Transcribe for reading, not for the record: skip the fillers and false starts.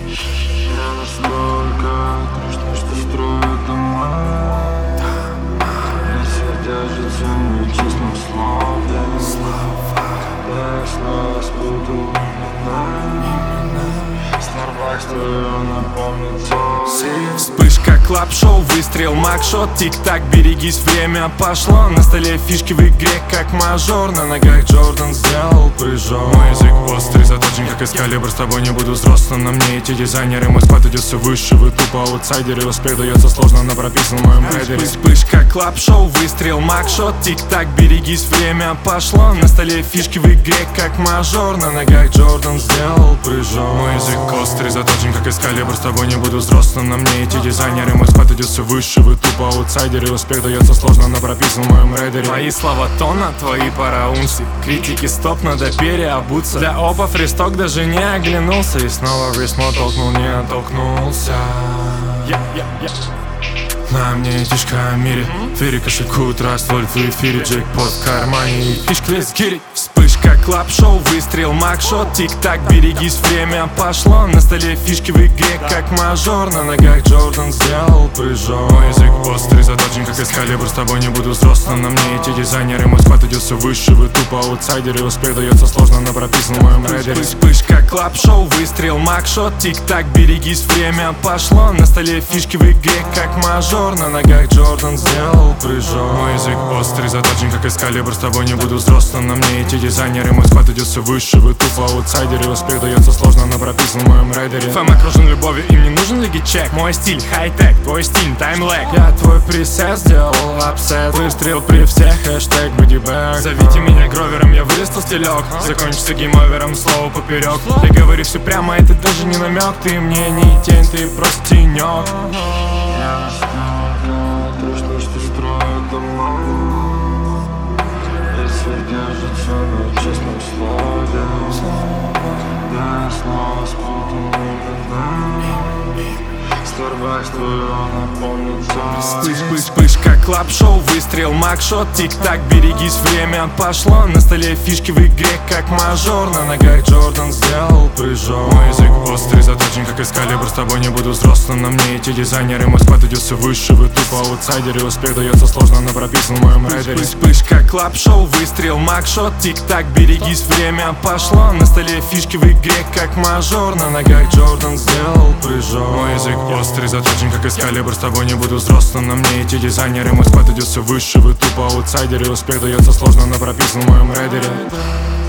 Я настолько грустно, что строю дома. Если держится на честном слове, я снова спутал имена. Старбакс твое напомнит сон. Вспышка, клап-шоу, выстрел, макшот, тик-так, берегись, время пошло. На столе фишки в игре, как мажор. На ногах Джордан сделал прыжок. Мой язык острый, заточен, как эскалибр. С тобой не буду взрослым, на мне эти дизайнеры. Мой спад идет все выше, вы тупо аутсайдеры. Успех дается сложно, но прописан в моем рейдере. Вспышка, клап-шоу, выстрел, макшот, тик-так, берегись, время пошло. На столе фишки в игре, как мажор. На ногах Джордан сделал прыжок. Мой язык острый, заточен, как эскалибр. С тобой не буду взрослым, на мне эти дизайнеры. Мой спад идет все выше, вы тупо аутсайдеры. Успех дается сложно, но прописан в моем рейдере. Твои слова тона, твои параунси. Критики стоп, надо переобуться. Для опа фристок даже не оглянулся. И снова в рисмо толкнул, не оттолкнулся. На мне тишка о мире. Фири кошелькут, раствор в эфире. Джекпот в кармане и фишка let's get it. Вспышка, клап-шоу, выстрел, макшот, тик-так, берегись, время пошло. На столе фишки в игре, как мажор. На ногах Джордан сделал прыжок. Мой язык острый, заточен, как эскалибр. С тобой не буду взрослым, на мне эти дизайнеры. Мой спад идет все выше, вы тупо аутсайдеры. Успех дается сложно, но прописан в моем рейдере. Вспышка, клап-шоу, выстрел, макшот, тик-так, берегись, время пошло. На столе фишки в игре, как мажор. На ногах Джордан сделал прыжок. Мой язык острый, заточен, как эскалибр. С тобой не буду взрослым, на мне эти дизайнеры. Мой спад идет все выше, вы тупо аутсайдеры. Успех дается сложно, но прописан в моем рейдере. Фэм окружен любовью, им не нужен лиги-чек. Мой стиль хай-тек, твой стиль таймлэг. Я твой пресет сделал апсет. Выстрел при всех, хэштег бодибэк. Зовите меня Гровером, я вырастил стилек. Закончится гейм-овером, слово поперек. Я говорю все прямо, это даже не намек. Ты мне не тень, ты просто тенек. Я настолько грустно, что строю дома. Если держится на честном слове, я снова спутал имена. Старбакс твое напомнит сон. Вспышка, клап-шоу, выстрел, макшот, тик-так, берегись, время пошло. На столе фишки в игре, как мажор. На ногах Джордан сделал прыжок. Мой язык острый, заточен, как эскалибр. С тобой не буду взрослым, на мне эти дизайнеры. Мой спад идет все выше, вы тупо аутсайдеры. Успех дается сложно, но прописан в моем рейдере. Вспышка, клап-шоу, выстрел, макшот, тик-так, берегись, время пошло. На столе фишки в игре, как мажор. На ногах Джордан сделал прыжок. Мой язык острый, заточен, как эскалибр. С тобой не буду взрослым, на мне эти дизайнеры. Мой спад идет все выше, вы тупо аутсайдеры. Успех дается сложно, но прописан в моем рейдере.